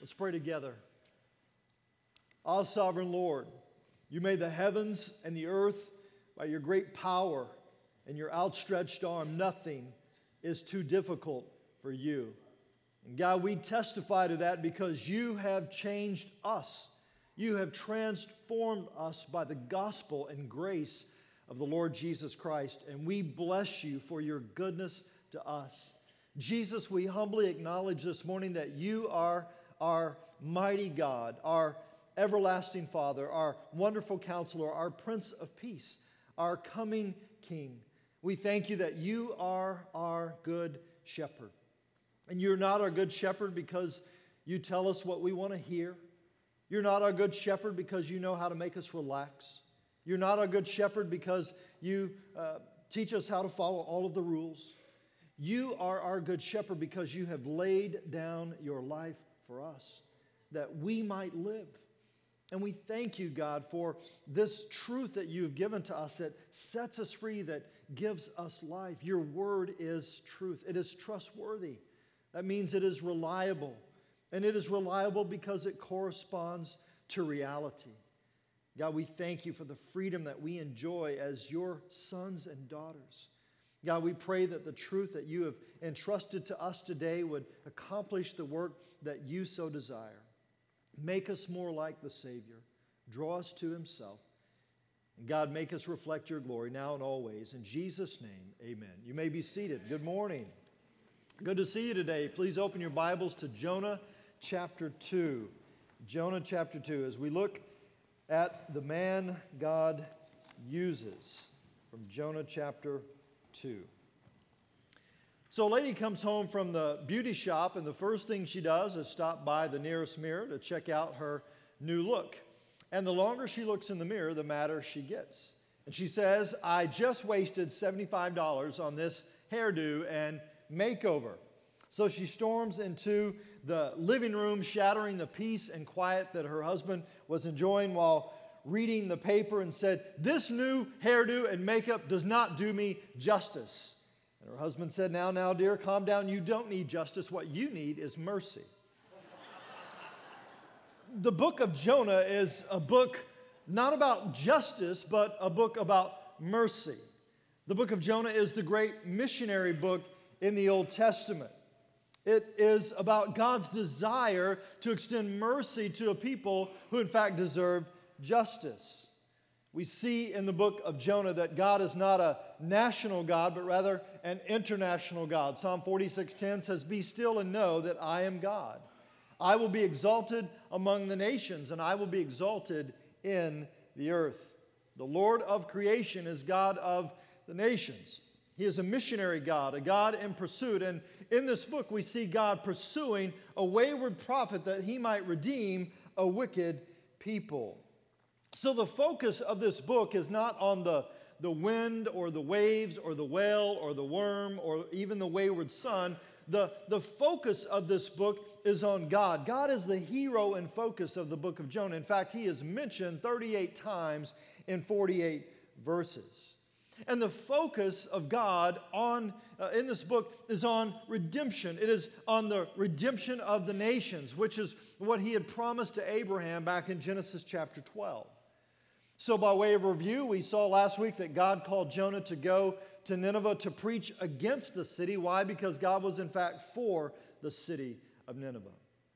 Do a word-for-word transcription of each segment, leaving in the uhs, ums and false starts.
Let's pray together. Ah, sovereign Lord, you made the heavens and the earth by your great power and your outstretched arm. Nothing is too difficult for you. And God, we testify to that because you have changed us. You have transformed us by the gospel and grace of the Lord Jesus Christ. And we bless you for your goodness to us. Jesus, we humbly acknowledge this morning that you are our mighty God, our everlasting Father, our wonderful Counselor, our Prince of Peace, our coming King. We thank you that you are our good shepherd. And you're not our good shepherd because you tell us what we want to hear. You're not our good shepherd because you know how to make us relax. You're not our good shepherd because you uh, teach us how to follow all of the rules. You are our good shepherd because you have laid down your life for us, that we might live. And we thank you, God, for this truth that you have given to us that sets us free, that gives us life. Your word is truth. It is trustworthy. That means it is reliable. And it is reliable because it corresponds to reality. God, we thank you for the freedom that we enjoy as your sons and daughters. God, we pray that the truth that you have entrusted to us today would accomplish the work that you so desire. Make us more like the Savior. Draw us to himself. And God, make us reflect your glory now and always. In Jesus' name, amen. You may be seated. Good morning. Good to see you today. Please open your Bibles to Jonah chapter two. Jonah chapter two, as we look at the man God uses from Jonah chapter two. So a lady comes home from the beauty shop, and the first thing she does is stop by the nearest mirror to check out her new look. And the longer she looks in the mirror, the madder she gets. And she says, I just wasted seventy-five dollars on this hairdo and makeover. So she storms into the living room, shattering the peace and quiet that her husband was enjoying while reading the paper, and said, this new hairdo and makeup does not do me justice. And her husband said, now, now, dear, calm down. You don't need justice. What you need is mercy. The book of Jonah is a book not about justice, but a book about mercy. The book of Jonah is the great missionary book in the Old Testament. It is about God's desire to extend mercy to a people who in fact deserve justice. We see in the book of Jonah that God is not a national God, but rather an international God. Psalm forty-six ten says, be still and know that I am God. I will be exalted among the nations, and I will be exalted in the earth. The Lord of creation is God of the nations. He is a missionary God, a God in pursuit. And in this book, we see God pursuing a wayward prophet that he might redeem a wicked people. So the focus of this book is not on the, the wind or the waves or the whale or the worm or even the wayward son. The, the focus of this book is on God. God is the hero and focus of the book of Jonah. In fact, he is mentioned thirty-eight times in forty-eight verses. And the focus of God on uh, in this book is on redemption. It is on the redemption of the nations, which is what he had promised to Abraham back in Genesis chapter twelve. So by way of review, we saw last week that God called Jonah to go to Nineveh to preach against the city. Why? Because God was in fact for the city of Nineveh.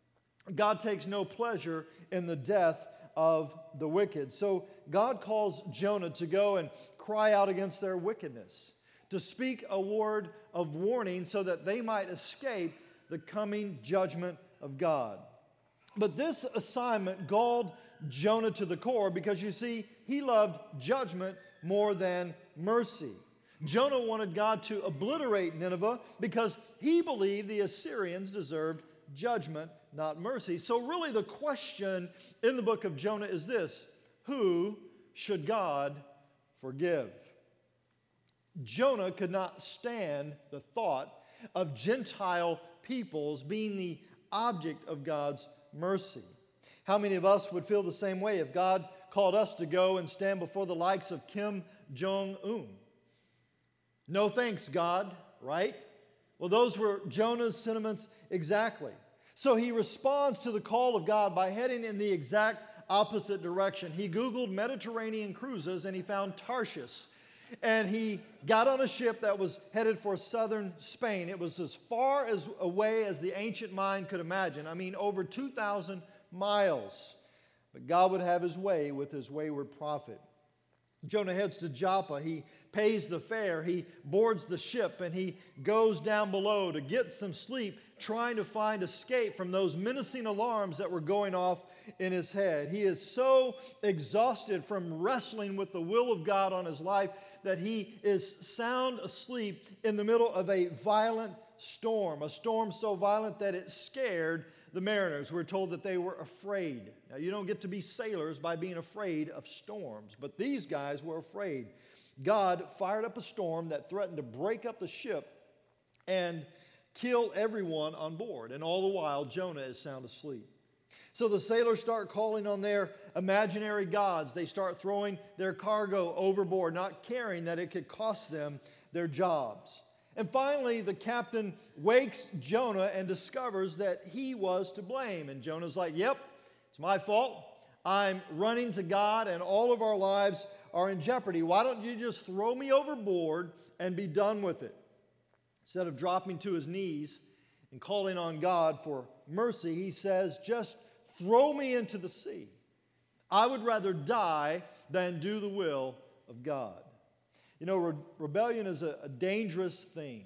God takes no pleasure in the death of the wicked. So God calls Jonah to go and cry out against their wickedness, to speak a word of warning so that they might escape the coming judgment of God. But this assignment galled Jonah to the core because, you see, he loved judgment more than mercy. Jonah wanted God to obliterate Nineveh because he believed the Assyrians deserved judgment, not mercy. So really the question in the book of Jonah is this: who should God forgive? Jonah could not stand the thought of Gentile peoples being the object of God's mercy. How many of us would feel the same way if God called us to go and stand before the likes of Kim Jong-un? No thanks, God, right? Well, those were Jonah's sentiments exactly. So he responds to the call of God by heading in the exact opposite direction. He Googled Mediterranean cruises and he found Tarshish. And he got on a ship that was headed for southern Spain. It was as far as away as the ancient mind could imagine. I mean, over two thousand miles. But God would have his way with his wayward prophet. Jonah heads to Joppa. He pays the fare. He boards the ship and he goes down below to get some sleep, trying to find escape from those menacing alarms that were going off in his head. He is so exhausted from wrestling with the will of God on his life that he is sound asleep in the middle of a violent storm, a storm so violent that it scared the mariners. We're told that they were afraid. Now, you don't get to be sailors by being afraid of storms, but these guys were afraid. God fired up a storm that threatened to break up the ship and kill everyone on board, and all the while Jonah is sound asleep. So the sailors start calling on their imaginary gods. They start throwing their cargo overboard, not caring that it could cost them their jobs. And finally, the captain wakes Jonah and discovers that he was to blame. And Jonah's like, yep, it's my fault. I'm running to God and all of our lives are in jeopardy. Why don't you just throw me overboard and be done with it? Instead of dropping to his knees and calling on God for mercy, he says, just throw me into the sea. I would rather die than do the will of God. You know, re- rebellion is a, a dangerous thing.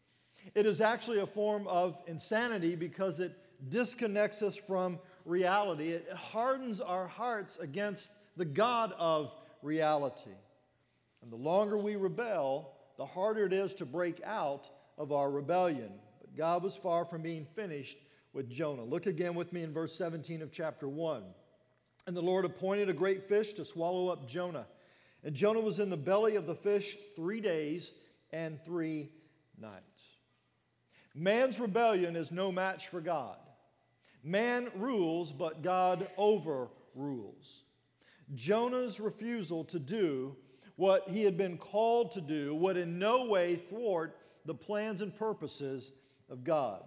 It is actually a form of insanity because it disconnects us from reality. It hardens our hearts against the God of reality. And the longer we rebel, the harder it is to break out of our rebellion. But God was far from being finished with Jonah. Look again with me in verse seventeen of chapter one. And the Lord appointed a great fish to swallow up Jonah. And Jonah was in the belly of the fish three days and three nights. Man's rebellion is no match for God. Man rules, but God overrules. Jonah's refusal to do what he had been called to do would in no way thwart the plans and purposes of God.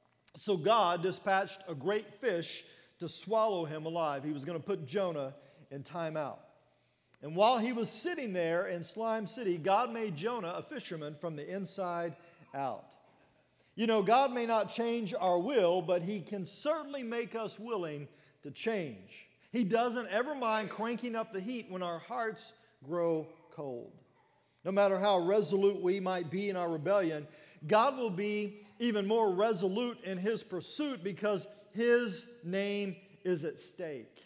So God dispatched a great fish to swallow him alive. He was going to put Jonah in timeout. And while he was sitting there in Slime City, God made Jonah a fisherman from the inside out. You know, God may not change our will, but he can certainly make us willing to change. He doesn't ever mind cranking up the heat when our hearts grow cold. No matter how resolute we might be in our rebellion, God will be even more resolute in his pursuit because his name is at stake,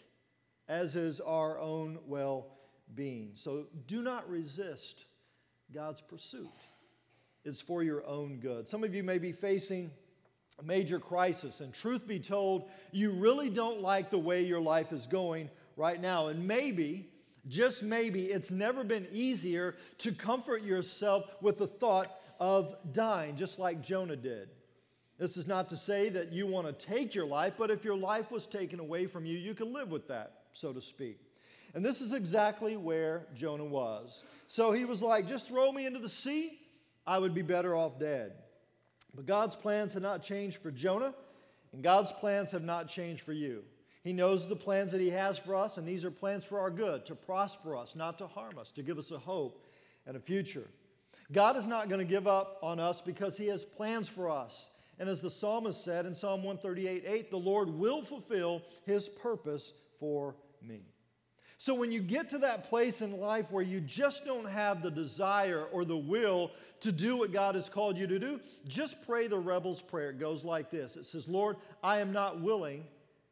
as is our own well-being. So do not resist God's pursuit. It's for your own good. Some of you may be facing a major crisis, and truth be told, you really don't like the way your life is going right now. And maybe, just maybe, it's never been easier to comfort yourself with the thought of dying, just like Jonah did. This is not to say that you want to take your life, but if your life was taken away from you, you can live with that, so to speak. And this is exactly where Jonah was. So he was like, just throw me into the sea, I would be better off dead. But God's plans had not changed for Jonah, and God's plans have not changed for you. He knows the plans that he has for us, and these are plans for our good, to prosper us, not to harm us, to give us a hope and a future. God is not going to give up on us because he has plans for us. And as the psalmist said in Psalm one thirty-eight eight, the Lord will fulfill his purpose for me. So when you get to that place in life where you just don't have the desire or the will to do what God has called you to do, just pray the rebel's prayer. It goes like this. It says, Lord, I am not willing,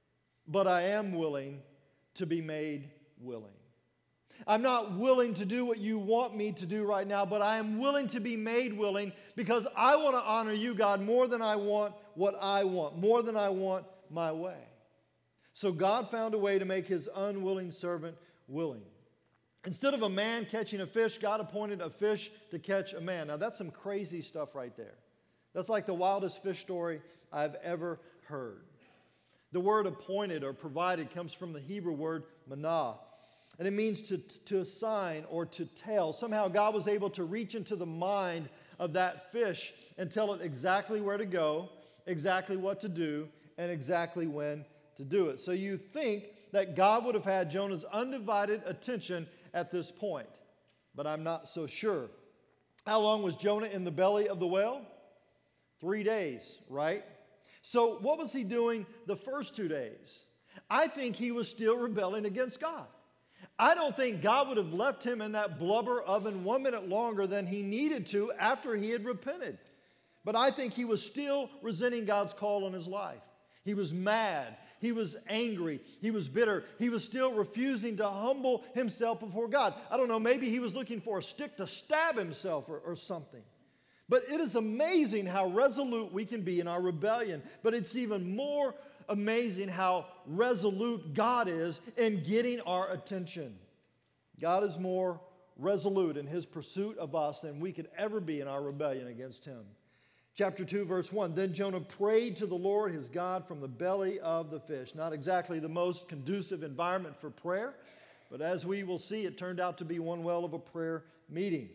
but I am willing to be made willing. I'm not willing to do what you want me to do right now, but I am willing to be made willing because I want to honor you, God, more than I want what I want, more than I want my way. So God found a way to make his unwilling servant willing. Instead of a man catching a fish, God appointed a fish to catch a man. Now that's some crazy stuff right there. That's like the wildest fish story I've ever heard. The word appointed or provided comes from the Hebrew word manah. And it means to, to assign or to tell. Somehow God was able to reach into the mind of that fish and tell it exactly where to go, exactly what to do, and exactly when to do it. So you think that God would have had Jonah's undivided attention at this point, but I'm not so sure. How long was Jonah in the belly of the whale? Three days, right? So what was he doing the first two days? I think he was still rebelling against God. I don't think God would have left him in that blubber oven one minute longer than he needed to after he had repented. But I think he was still resenting God's call on his life. He was mad. He was angry. He was bitter. He was still refusing to humble himself before God. I don't know, maybe he was looking for a stick to stab himself or, or something. But it is amazing how resolute we can be in our rebellion. But it's even more amazing how resolute God is in getting our attention. God is more resolute in his pursuit of us than we could ever be in our rebellion against him. Chapter two, verse one, then Jonah prayed to the Lord his God from the belly of the fish. Not exactly the most conducive environment for prayer, but as we will see, it turned out to be one well of a prayer meeting.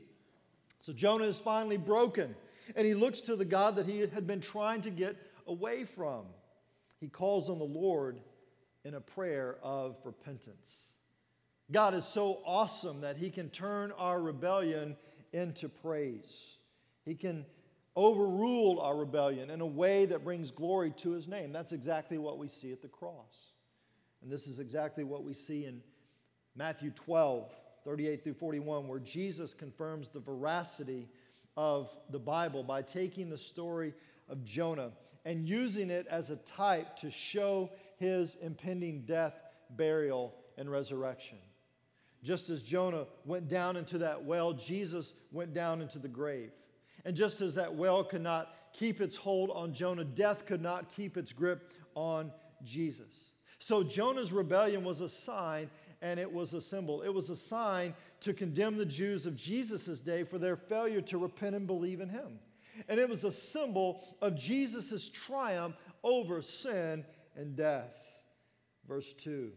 So Jonah is finally broken, and he looks to the God that he had been trying to get away from. He calls on the Lord in a prayer of repentance. God is so awesome that he can turn our rebellion into praise. He can overrule our rebellion in a way that brings glory to his name. That's exactly what we see at the cross. And this is exactly what we see in Matthew twelve, thirty-eight through forty-one, where Jesus confirms the veracity of the Bible by taking the story of Jonah and using it as a type to show his impending death, burial, and resurrection. Just as Jonah went down into that well, Jesus went down into the grave. And just as that well could not keep its hold on Jonah, death could not keep its grip on Jesus. So Jonah's rebellion was a sign, and it was a symbol. It was a sign to condemn the Jews of Jesus' day for their failure to repent and believe in him. And it was a symbol of Jesus' triumph over sin and death. Verse two,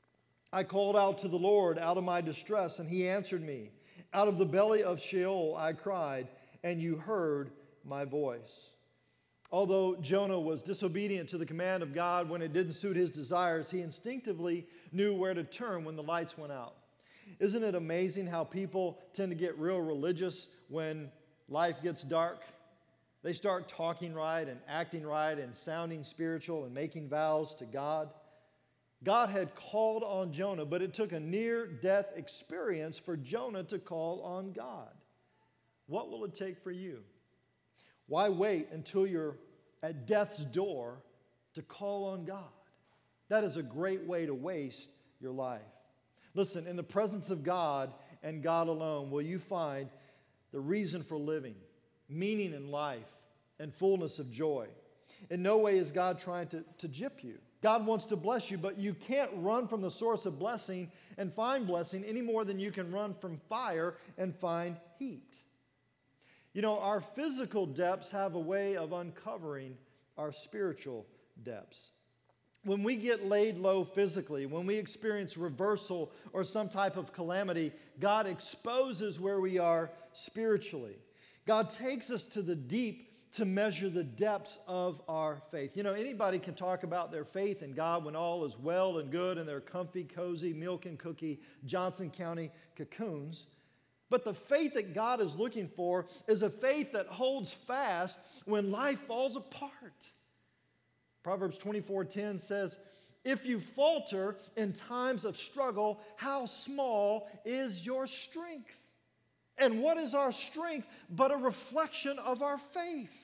I called out to the Lord out of my distress, and he answered me. Out of the belly of Sheol I cried, and you heard my voice. Although Jonah was disobedient to the command of God when it didn't suit his desires, he instinctively knew where to turn when the lights went out. Isn't it amazing how people tend to get real religious when life gets dark? They start talking right and acting right and sounding spiritual and making vows to God. God had called on Jonah, but it took a near-death experience for Jonah to call on God. What will it take for you? Why wait until you're at death's door to call on God? That is a great way to waste your life. Listen, in the presence of God and God alone will you find the reason for living, meaning in life, and fullness of joy. In no way is God trying to, to gyp you. God wants to bless you, but you can't run from the source of blessing and find blessing any more than you can run from fire and find heat. You know, our physical depths have a way of uncovering our spiritual depths. When we get laid low physically, when we experience reversal or some type of calamity, God exposes where we are spiritually. God takes us to the deep to measure the depths of our faith. You know, anybody can talk about their faith in God when all is well and good and they're comfy, cozy, milk and cookie, Johnson County cocoons. But the faith that God is looking for is a faith that holds fast when life falls apart. Proverbs twenty-four ten says, if you falter in times of struggle, how small is your strength? And what is our strength but a reflection of our faith?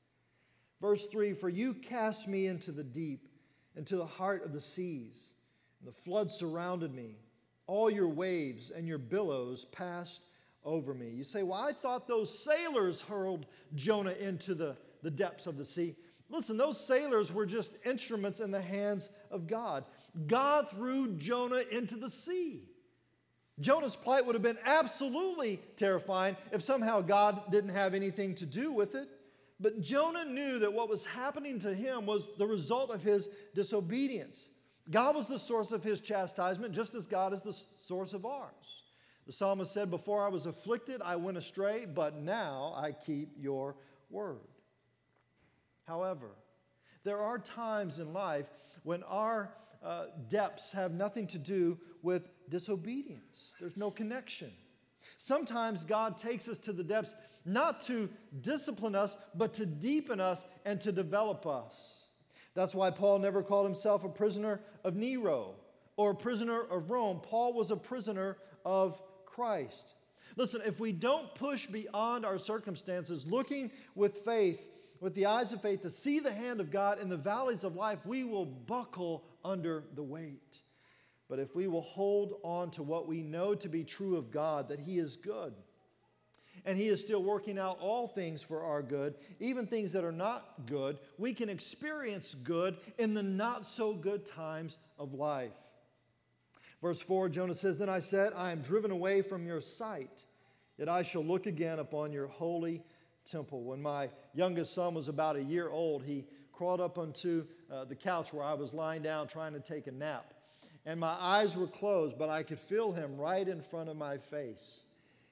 Verse three, for you cast me into the deep, into the heart of the seas, and the flood surrounded me. All your waves and your billows passed over me. You say, well, I thought those sailors hurled Jonah into the, the depths of the sea. Listen, those sailors were just instruments in the hands of God. God threw Jonah into the sea. Jonah's plight would have been absolutely terrifying if somehow God didn't have anything to do with it. But Jonah knew that what was happening to him was the result of his disobedience. God was the source of his chastisement, just as God is the source of ours. The psalmist said, before I was afflicted, I went astray, but now I keep your word. However, There are times in life when our uh, depths have nothing to do with disobedience. There's no connection. Sometimes God takes us to the depths not to discipline us, but to deepen us and to develop us. That's why Paul never called himself a prisoner of Nero or a prisoner of Rome. Paul was a prisoner of Christ. Listen, if we don't push beyond our circumstances, looking with faith, with the eyes of faith, to see the hand of God in the valleys of life, we will buckle under the weight. But if we will hold on to what we know to be true of God, that He is good, and He is still working out all things for our good, even things that are not good, we can experience good in the not so good times of life. Verse four, Jonah says, "Then I said, I am driven away from your sight, yet I shall look again upon your holy temple." When my youngest son was about a year old, he crawled up onto uh, the couch where I was lying down trying to take a nap. And my eyes were closed, but I could feel him right in front of my face.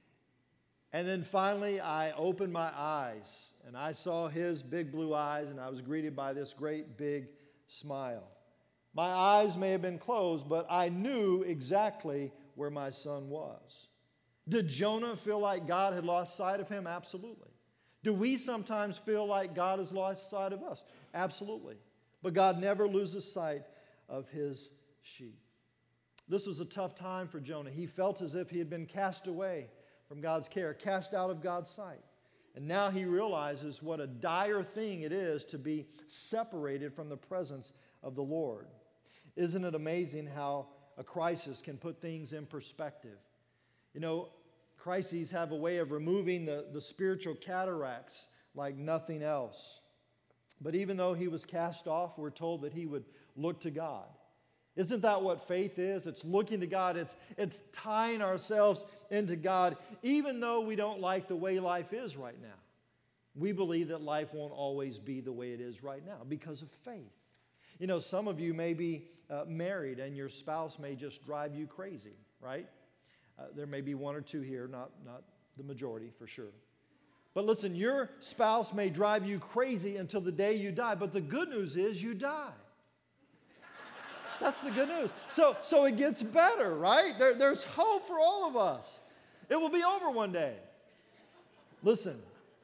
And then finally, I opened my eyes, and I saw his big blue eyes, and I was greeted by this great big smile. My eyes may have been closed, but I knew exactly where my son was. Did Jonah feel like God had lost sight of him? Absolutely. Do we sometimes feel like God has lost sight of us? Absolutely. But God never loses sight of His sheep. This was a tough time for Jonah. He felt as if he had been cast away from God's care, cast out of God's sight. And now he realizes what a dire thing it is to be separated from the presence of the Lord. Isn't it amazing how a crisis can put things in perspective? You know, crises have a way of removing the, the spiritual cataracts like nothing else. But even though he was cast off, we're told that he would look to God. Isn't that what faith is? It's looking to God. It's, it's tying ourselves into God, even though we don't like the way life is right now. We believe that life won't always be the way it is right now because of faith. You know, some of you may be uh, married and your spouse may just drive you crazy, right? Uh, there may be one or two here, not, not the majority for sure. But listen, your spouse may drive you crazy until the day you die, but the good news is you die. That's the good news. So, so it gets better, right? There, there's hope for all of us. It will be over one day. Listen,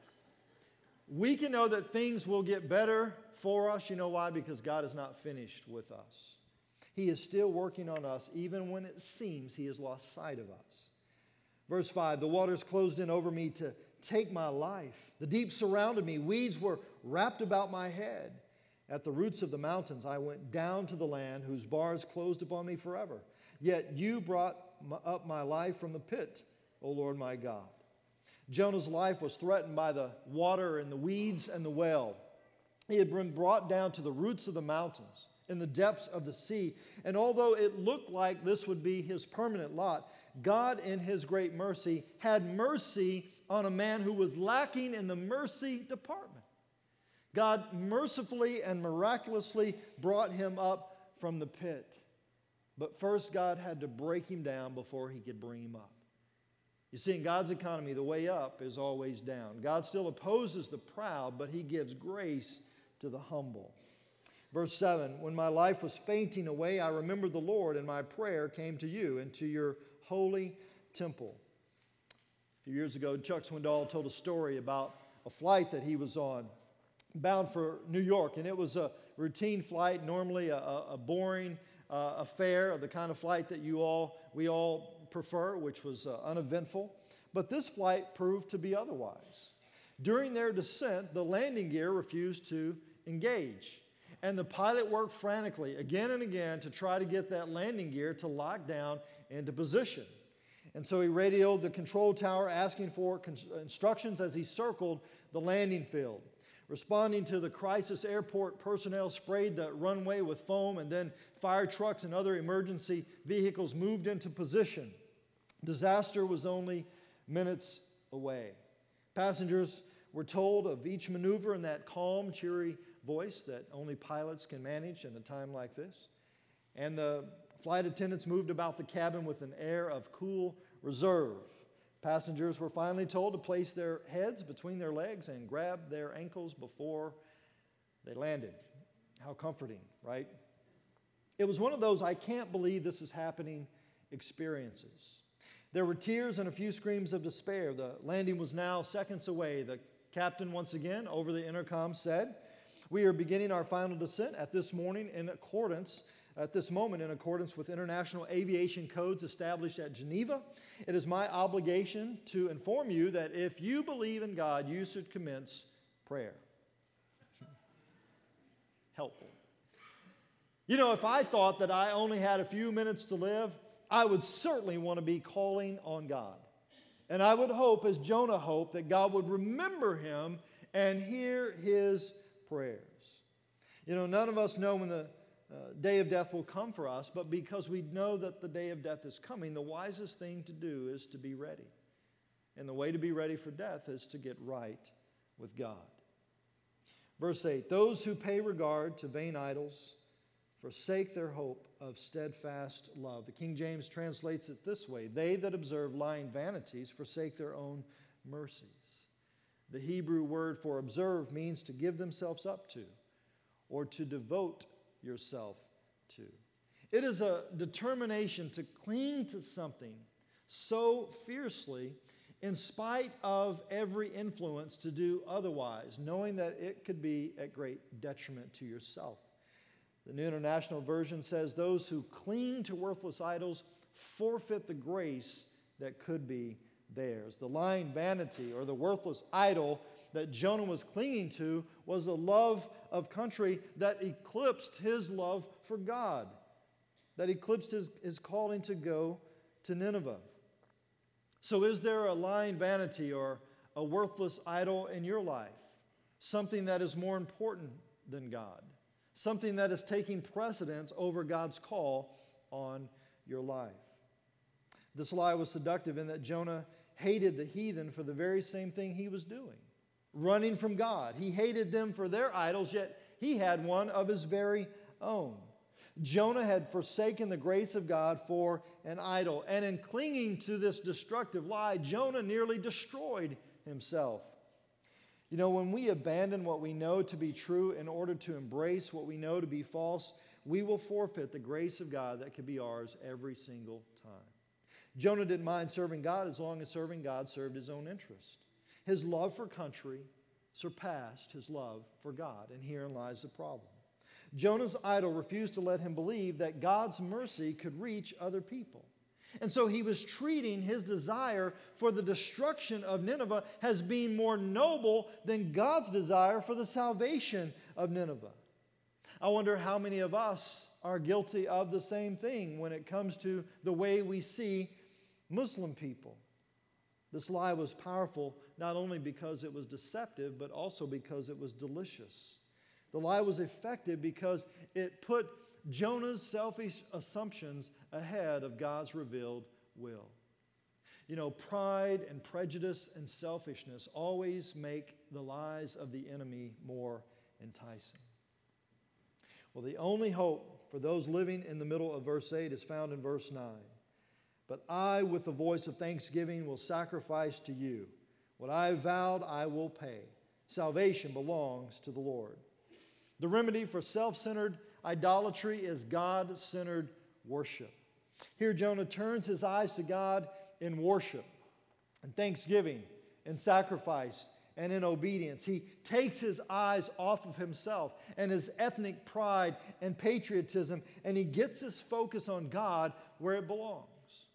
we can know that things will get better for us. You know why? Because God is not finished with us. He is still working on us, even when it seems He has lost sight of us. Verse five, "The waters closed in over me to take my life. The deep surrounded me. Weeds were wrapped about my head. At the roots of the mountains, I went down to the land whose bars closed upon me forever. Yet you brought up my life from the pit, O Lord my God." Jonah's life was threatened by the water and the weeds and the well. He had been brought down to the roots of the mountains, in the depths of the sea. And although it looked like this would be his permanent lot, God in His great mercy had mercy on a man who was lacking in the mercy department. God mercifully and miraculously brought him up from the pit. But first, God had to break him down before He could bring him up. You see, in God's economy, the way up is always down. God still opposes the proud, but He gives grace to the humble. Verse seven, "When my life was fainting away, I remembered the Lord, and my prayer came to you and to your holy temple." A few years ago, Chuck Swindoll told a story about a flight that he was on, bound for New York, and it was a routine flight, normally a, a boring uh, affair, the kind of flight that you all we all prefer, which was uh, uneventful. But this flight proved to be otherwise. During their descent, the landing gear refused to engage, and the pilot worked frantically again and again to try to get that landing gear to lock down into position. And so he radioed the control tower asking for con- instructions as he circled the landing field. Responding to the crisis, airport personnel sprayed the runway with foam, and then fire trucks and other emergency vehicles moved into position. Disaster was only minutes away. Passengers were told of each maneuver in that calm, cheery voice that only pilots can manage in a time like this. And the flight attendants moved about the cabin with an air of cool reserve. Passengers were finally told to place their heads between their legs and grab their ankles before they landed. How comforting, right? It was one of those I can't believe this is happening experiences. There were tears and a few screams of despair. The landing was now seconds away. The captain once again over the intercom said, "We are beginning our final descent at this morning in accordance At this moment, in accordance with international aviation codes established at Geneva. It is my obligation to inform you that if you believe in God, you should commence prayer." Helpful. You know, if I thought that I only had a few minutes to live, I would certainly want to be calling on God. And I would hope, as Jonah hoped, that God would remember him and hear his prayers. You know, none of us know when the Uh, day of death will come for us, but because we know that the day of death is coming, the wisest thing to do is to be ready. And the way to be ready for death is to get right with God. Verse eight, "Those who pay regard to vain idols forsake their hope of steadfast love." The King James translates it this way: "They that observe lying vanities forsake their own mercies." The Hebrew word for observe means to give themselves up to or to devote yourself to. It is a determination to cling to something so fiercely in spite of every influence to do otherwise, knowing that it could be at great detriment to yourself. The New International Version says, "Those who cling to worthless idols forfeit the grace that could be theirs." The lying vanity or the worthless idol that Jonah was clinging to was a love of country that eclipsed his love for God, that eclipsed his, his calling to go to Nineveh. So is there a lying vanity or a worthless idol in your life? Something that is more important than God? Something that is taking precedence over God's call on your life? This lie was seductive in that Jonah hated the heathen for the very same thing he was doing. Running from God. He hated them for their idols, yet he had one of his very own. Jonah had forsaken the grace of God for an idol. And in clinging to this destructive lie, Jonah nearly destroyed himself. You know, when we abandon what we know to be true in order to embrace what we know to be false, we will forfeit the grace of God that could be ours every single time. Jonah didn't mind serving God as long as serving God served his own interest. His love for country surpassed his love for God, and herein lies the problem. Jonah's idol refused to let him believe that God's mercy could reach other people. And so he was treating his desire for the destruction of Nineveh as being more noble than God's desire for the salvation of Nineveh. I wonder how many of us are guilty of the same thing when it comes to the way we see Muslim people. This lie was powerful not only because it was deceptive, but also because it was delicious. The lie was effective because it put Jonah's selfish assumptions ahead of God's revealed will. You know, pride and prejudice and selfishness always make the lies of the enemy more enticing. Well, the only hope for those living in the middle of verse eight is found in verse nine. "But I, with the voice of thanksgiving, will sacrifice to you. What I have vowed, I will pay. Salvation belongs to the Lord." The remedy for self-centered idolatry is God-centered worship. Here Jonah turns his eyes to God in worship, and thanksgiving, and sacrifice, and in obedience. He takes his eyes off of himself and his ethnic pride and patriotism, and he gets his focus on God where it belongs.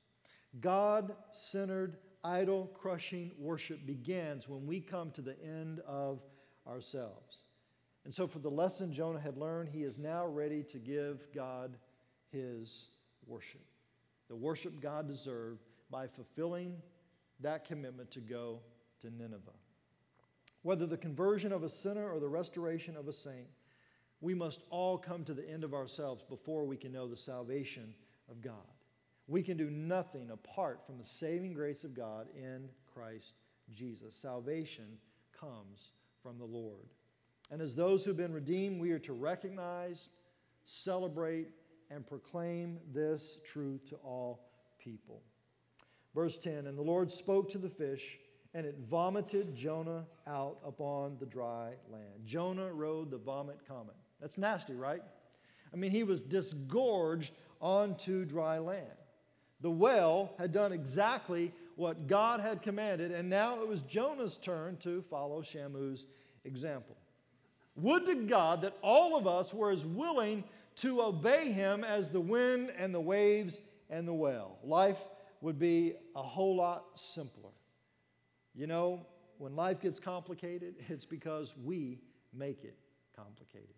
God-centered, idol-crushing worship begins when we come to the end of ourselves. And so for the lesson Jonah had learned, he is now ready to give God his worship. The worship God deserved by fulfilling that commitment to go to Nineveh. Whether the conversion of a sinner or the restoration of a saint, we must all come to the end of ourselves before we can know the salvation of God. We can do nothing apart from the saving grace of God in Christ Jesus. Salvation comes from the Lord. And as those who've been redeemed, we are to recognize, celebrate, and proclaim this truth to all people. Verse ten, "And the Lord spoke to the fish, and it vomited Jonah out upon the dry land." Jonah rode the vomit comet. That's nasty, right? I mean, he was disgorged onto dry land. The whale had done exactly what God had commanded, and now it was Jonah's turn to follow Shamu's example. Would to God that all of us were as willing to obey him as the wind and the waves and the whale. Life would be a whole lot simpler. You know, when life gets complicated, it's because we make it complicated.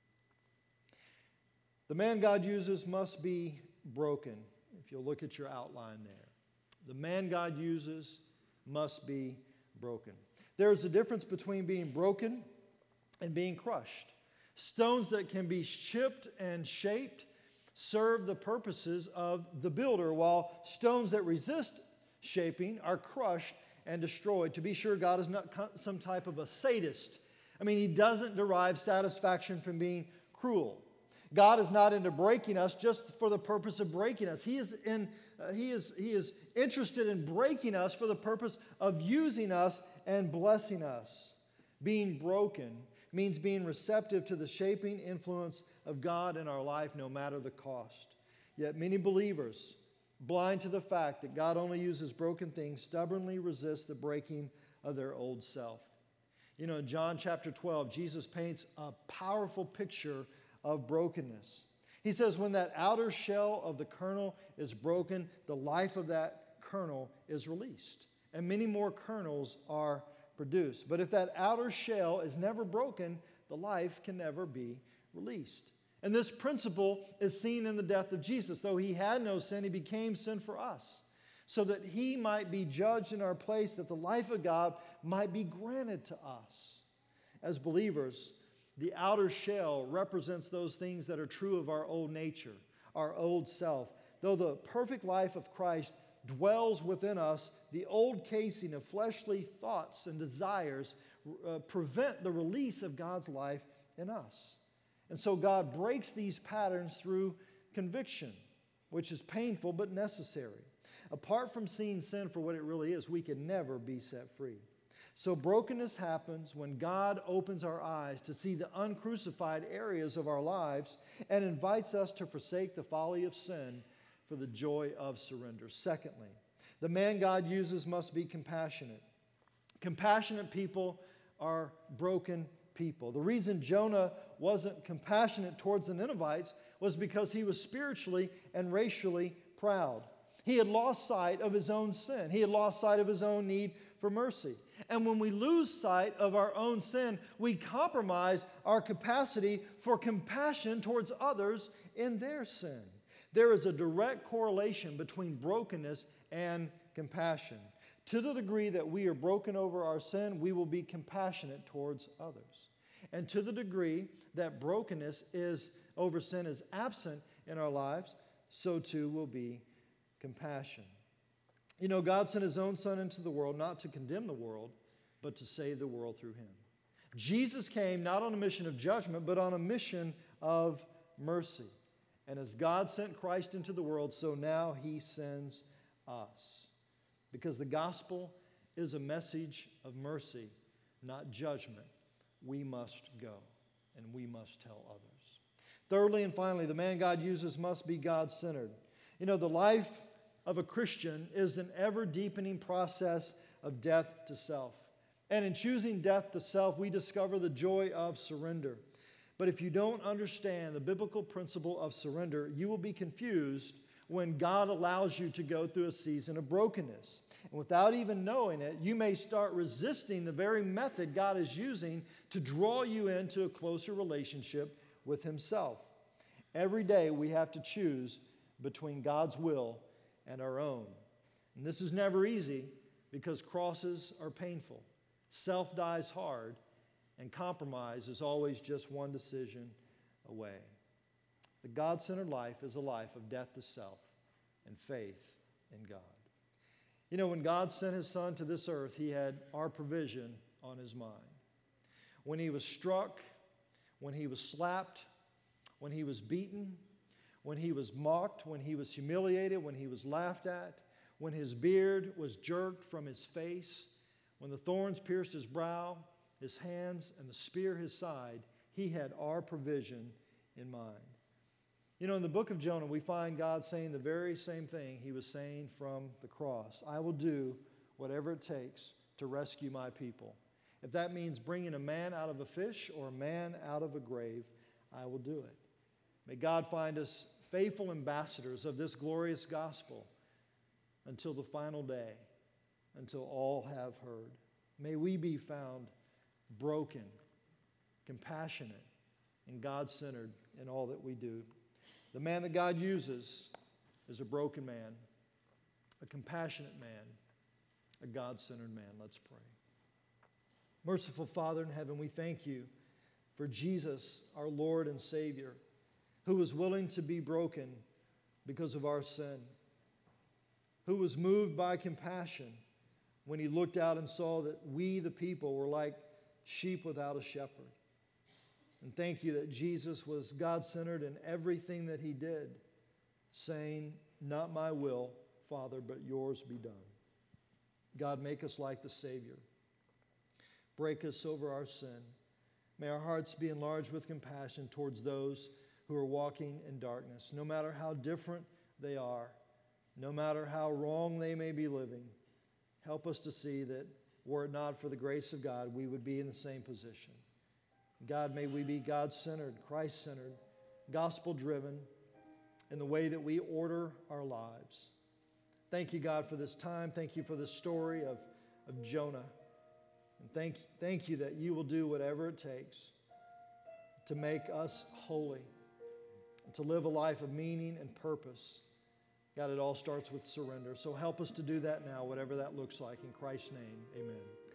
The man God uses must be broken, if you'll look at your outline there. The man God uses must be broken. There is a difference between being broken and being crushed. Stones that can be chipped and shaped serve the purposes of the builder, while stones that resist shaping are crushed and destroyed. To be sure, God is not some type of a sadist. I mean, he doesn't derive satisfaction from being cruel. God is not into breaking us just for the purpose of breaking us. He is, in, uh, he is, he is interested in breaking us for the purpose of using us and blessing us. Being broken means being receptive to the shaping influence of God in our life, no matter the cost. Yet many believers, blind to the fact that God only uses broken things, stubbornly resist the breaking of their old self. You know, in John chapter twelve, Jesus paints a powerful picture of brokenness. He says when that outer shell of the kernel is broken, the life of that kernel is released, and many more kernels are produced. But if that outer shell is never broken, the life can never be released. And this principle is seen in the death of Jesus. Though he had no sin, he became sin for us, so that he might be judged in our place, that the life of God might be granted to us. As believers, the outer shell represents those things that are true of our old nature, our old self. Though the perfect life of Christ dwells within us, the old casing of fleshly thoughts and desires uh, prevent the release of God's life in us. And so God breaks these patterns through conviction, which is painful but necessary. Apart from seeing sin for what it really is, we can never be set free. So brokenness happens when God opens our eyes to see the uncrucified areas of our lives and invites us to forsake the folly of sin for the joy of surrender. Secondly, the man God uses must be compassionate. Compassionate people are broken people. The reason Jonah wasn't compassionate towards the Ninevites was because he was spiritually and racially proud. He had lost sight of his own sin. He had lost sight of his own need for mercy. And when we lose sight of our own sin, we compromise our capacity for compassion towards others in their sin. There is a direct correlation between brokenness and compassion. To the degree that we are broken over our sin, we will be compassionate towards others. And to the degree that brokenness is over sin is absent in our lives, so too will be compassion. You know, God sent his own Son into the world not to condemn the world, but to save the world through him. Jesus came not on a mission of judgment, but on a mission of mercy. And as God sent Christ into the world, so now he sends us. Because the gospel is a message of mercy, not judgment. We must go, and we must tell others. Thirdly and finally, the man God uses must be God-centered. You know, the life of a Christian is an ever-deepening process of death to self. And in choosing death to self, we discover the joy of surrender. But if you don't understand the biblical principle of surrender, you will be confused when God allows you to go through a season of brokenness. And without even knowing it, you may start resisting the very method God is using to draw you into a closer relationship with himself. Every day we have to choose between God's will and our own. And this is never easy because crosses are painful. Self dies hard, and compromise is always just one decision away. The God-centered life is a life of death to self and faith in God. You know, when God sent his Son to this earth, he had our provision on his mind. When he was struck, when he was slapped, when he was beaten, when he was mocked, when he was humiliated, when he was laughed at, when his beard was jerked from his face, when the thorns pierced his brow, his hands, and the spear his side, He had our provision in mind. You know, in the book of Jonah, we find God saying the very same thing he was saying from the cross. I will do whatever it takes to rescue my people. If that means bringing a man out of a fish or a man out of a grave, I will do it. May God find us faithful ambassadors of this glorious gospel until the final day, until all have heard. May we be found broken, compassionate, and God-centered in all that we do. The man that God uses is a broken man, a compassionate man, a God-centered man. Let's pray. Merciful Father in heaven, we thank you for Jesus, our Lord and Savior, who was willing to be broken because of our sin, who was moved by compassion when he looked out and saw that we, the people, were like sheep without a shepherd. And thank you that Jesus was God-centered in everything that he did, saying, not my will, Father, but yours be done. God, make us like the Savior. Break us over our sin. May our hearts be enlarged with compassion towards those who are walking in darkness, no matter how different they are, no matter how wrong they may be living. Help us to see that were it not for the grace of God, we would be in the same position. God, may we be God-centered, Christ-centered, gospel-driven in the way that we order our lives. Thank you, God, for this time. Thank you for the story of, of Jonah. And thank, thank you that you will do whatever it takes to make us holy, to live a life of meaning and purpose. God, it all starts with surrender. So help us to do that now, whatever that looks like. In Christ's name, amen.